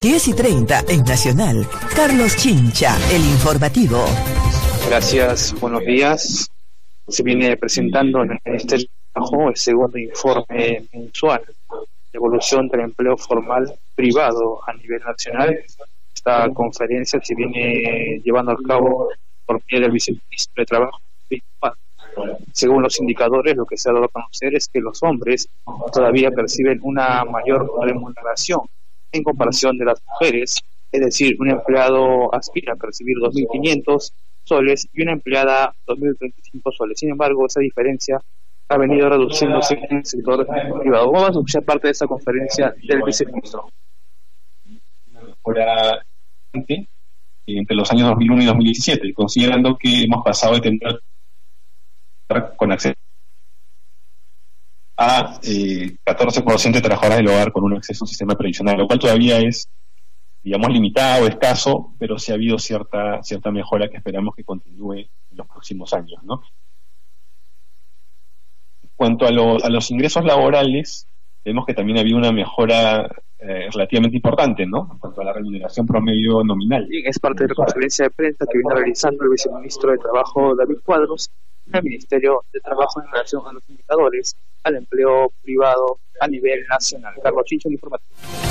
10:30 en Nacional. Carlos Chincha, el informativo. Gracias, buenos días. Se viene presentando en el Ministerio de Trabajo el segundo informe mensual de evolución del empleo formal privado a nivel nacional. Esta conferencia se viene llevando a cabo por medio del viceministro de Trabajo. Según los indicadores, lo que se ha dado a conocer es que los hombres todavía perciben una mayor remuneración en comparación de las mujeres, es decir, un empleado aspira a percibir 2.500 soles y una empleada 2.025 soles. Sin embargo, esa diferencia ha venido reduciéndose en el sector privado. Vamos a escuchar parte de esta conferencia del viceministro. Ahora, entre los años 2001 y 2017, considerando que hemos pasado de tener con acceso a 14% de trabajadoras del hogar con un acceso a un sistema previsional, lo cual todavía es, digamos, limitado, escaso, pero sí ha habido cierta mejora que esperamos que continúe en los próximos años, ¿no? En cuanto a los ingresos laborales, vemos que también ha habido una mejora relativamente importante, ¿no? En cuanto a la remuneración promedio nominal. Sí, es parte de la conferencia de prensa que viene realizando el viceministro de Trabajo, David Cuadros, en el Ministerio de Trabajo en relación a los indicadores al empleo privado a nivel nacional. Carlos Chincha, el informativo.